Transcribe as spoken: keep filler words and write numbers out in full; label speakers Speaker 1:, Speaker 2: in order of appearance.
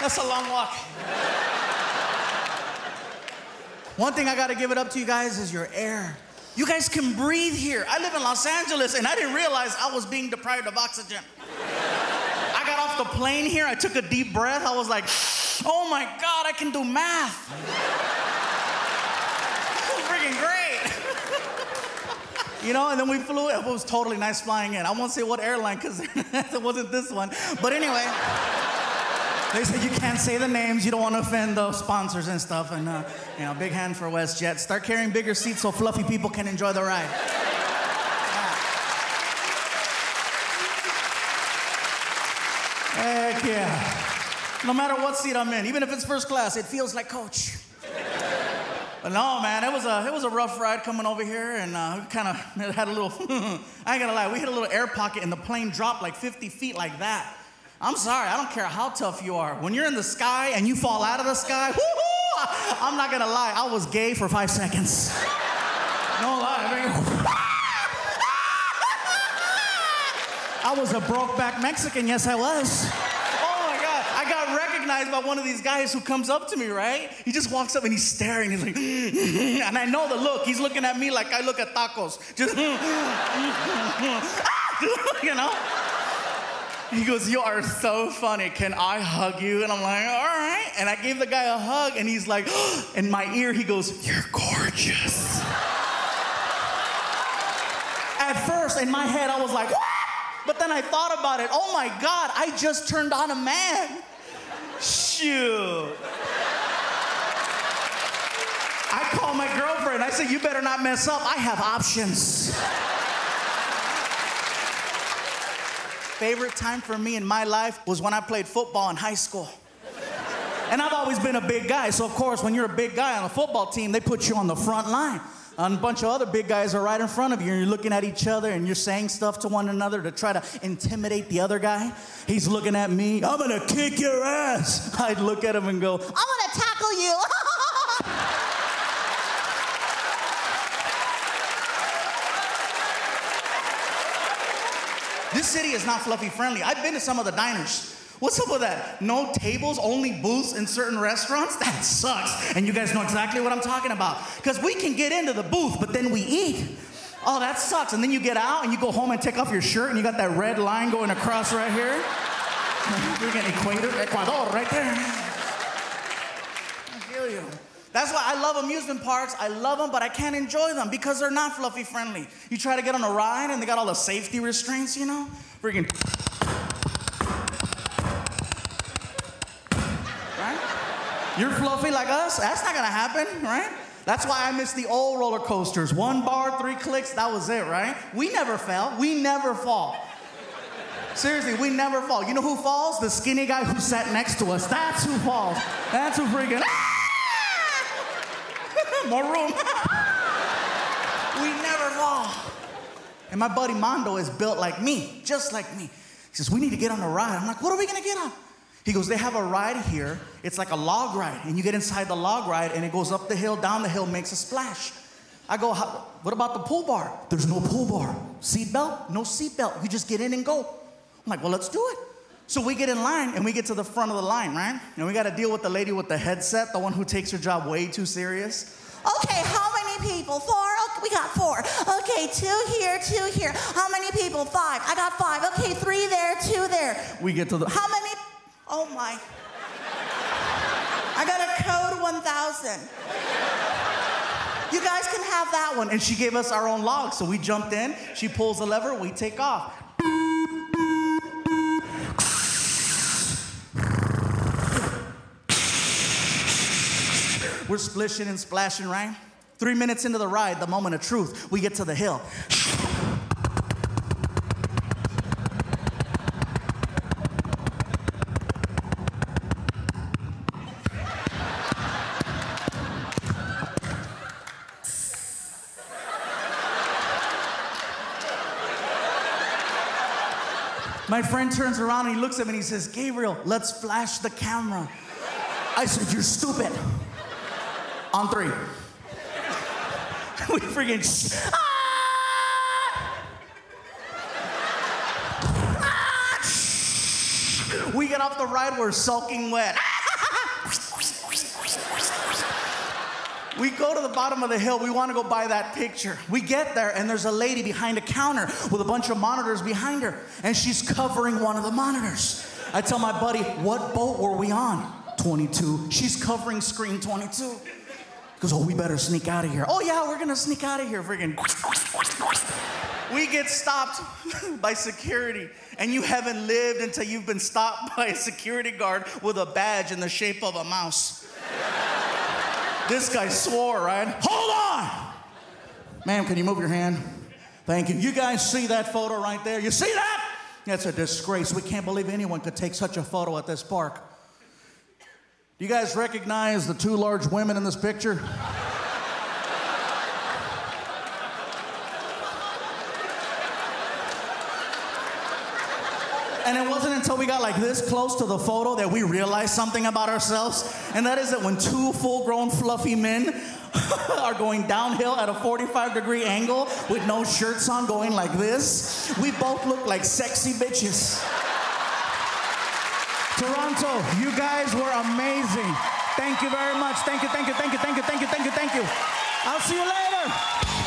Speaker 1: That's a long walk. One thing I gotta give it up to you guys is your air. You guys can breathe here. I live in Los Angeles and I didn't realize I was being deprived of oxygen. I got off the plane here, I took a deep breath, I was like, oh my God, I can do math. Freaking great. You know, and then we flew, it was totally nice flying in. I won't say what airline because it wasn't this one. But anyway, they said you can't say the names, you don't want to offend the sponsors and stuff. And, uh, you know, big hand for WestJet. Start carrying bigger seats so fluffy people can enjoy the ride. Yeah. Heck yeah. No matter what seat I'm in, even if it's first class, it feels like coach. But no, man, it was a it was a rough ride coming over here, and uh, we kind of had a little. I ain't gonna lie, we hit a little air pocket, and the plane dropped like fifty feet like that. I'm sorry, I don't care how tough you are. When you're in the sky and you fall out of the sky, woo-hoo, I'm not gonna lie, I was gay for five seconds. No lie, I mean, I was a broke-back Mexican, yes I was. I got recognized by one of these guys who comes up to me, right? He just walks up and he's staring. He's like, and I know the look. He's looking at me like I look at tacos. Just, you know? He goes, you are so funny. Can I hug you? And I'm like, all right. And I gave the guy a hug, and he's like, in my ear, he goes, you're gorgeous. At first, in my head, I was like, what? But then I thought about it. Oh my God, I just turned on a man. Shoot. I called my girlfriend. I said, you better not mess up. I have options. Favorite time for me in my life was when I played football in high school. And I've always been a big guy. So, of course, when you're a big guy on a football team, they put you on the front line. And a bunch of other big guys are right in front of you, and you're looking at each other, and you're saying stuff to one another to try to intimidate the other guy. He's looking at me, I'm gonna kick your ass. I'd look at him and go, I'm gonna tackle you. This city is not fluffy friendly. I've been to some of the diners. What's up with that? No tables, only booths in certain restaurants? That sucks. And you guys know exactly what I'm talking about. Because we can get into the booth, but then we eat. Oh, that sucks. And then you get out and you go home and take off your shirt and you got that red line going across right here. You're getting Ecuador, Ecuador right there. I feel you. That's why I love amusement parks. I love them, but I can't enjoy them because they're not fluffy friendly. You try to get on a ride and they got all the safety restraints, you know? Freaking... You're fluffy like us? That's not gonna happen, right? That's why I miss the old roller coasters. One bar, three clicks, that was it, right? We never fell, we never fall. Seriously, we never fall. You know who falls? The skinny guy who sat next to us. That's who falls. That's who freaking, ah! More room. We never fall. And my buddy Mondo is built like me, just like me. He says, we need to get on a ride. I'm like, what are we gonna get on? He goes, they have a ride here. It's like a log ride. And you get inside the log ride, and it goes up the hill, down the hill, makes a splash. I go, what about the pool bar? There's no pool bar. Seat belt? No seat belt. You just get in and go. I'm like, well, let's do it. So we get in line, and we get to the front of the line, right? And we got to deal with the lady with the headset, the one who takes her job way too serious. Okay, how many people? Four? Okay, we got four. Okay, two here, two here. How many people? Five. I got five. Okay, three there, two there. We get to the... How many... Oh my. I got a code one thousand. You guys can have that one. And she gave us our own log, so we jumped in. She pulls the lever, we take off. We're splishing and splashing, right? Three minutes into the ride, the moment of truth, we get to the hill. My friend turns around and he looks at me and he says, Gabriel, let's flash the camera. I said, you're stupid. On three. We freaking, ah! Ah! We get off the ride, we're soaking wet. Ah! We go to the bottom of the hill. We want to go buy that picture. We get there, and there's a lady behind a counter with a bunch of monitors behind her, and she's covering one of the monitors. I tell my buddy, what boat were we on? twenty-two. She's covering screen twenty-two. He goes, oh, we better sneak out of here. Oh, yeah, we're going to sneak out of here. Friggin'. We get stopped by security, and you haven't lived until you've been stopped by a security guard with a badge in the shape of a mouse. This guy swore, right? Hold on! Ma'am, can you move your hand? Thank you. You guys see that photo right there? You see that? That's a disgrace. We can't believe anyone could take such a photo at this park. Do you guys recognize the two large women in this picture? And it wasn't until we got like this close to the photo that we realized something about ourselves. And that is that when two full-grown fluffy men are going downhill at a forty-five degree angle with no shirts on going like this, we both look like sexy bitches.
Speaker 2: Toronto, you guys were amazing. Thank you very much. Thank you, thank you, thank you, thank you, thank you, thank you, thank you. I'll see you later.